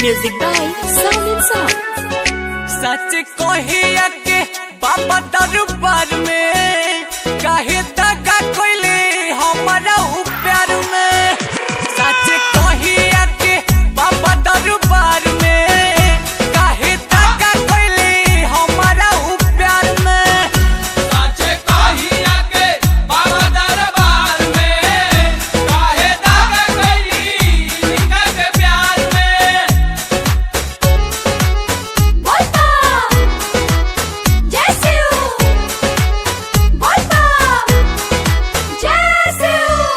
Music by Sound and Sound. सच कहिया के बाबा दरबार में काहे दगा कोइले हमारा प्यार में। सच कहिया के बाबा दरबार में काहे दगा कोइले हमारा प्यार में। सच कहिया के बाबा दरबार में काहे दगा कोइली निका के प्यार में। बोलता जैसे हो, बोलता जैसे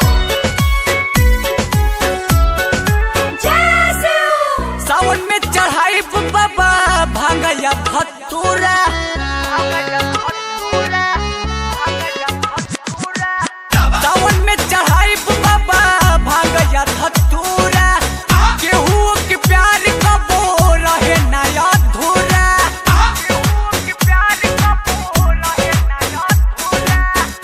हो। सावन में चढ़ाई बाबा भांगया भतूरा। सावन में चढ़ाई बाबा भांगया भतूरा। केहू के प्यार कबो रहे ना अधूरा। केहू के प्यार कबो रहे ना अधूरा।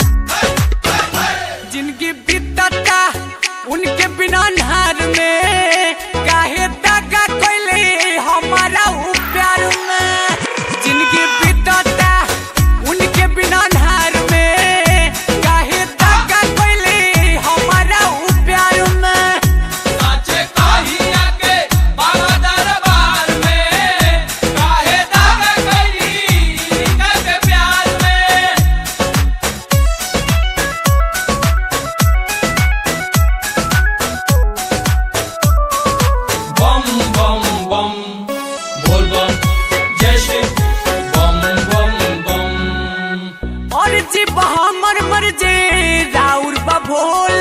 जिनकी बीतता उनके बिना नहर में काहे दगा कोइले हमारा प्यार में। जिनकी बीतता उनके बिना नहर में काहे दगा कोइले हमारा प्यार में। सच कहिया के बाबा दरबार में काहे दगा कोइली निका के प्यार में। बम बम बम बोल बम जय श्री बम बम बम। और जी हमर मर्जी राउर बा भोला।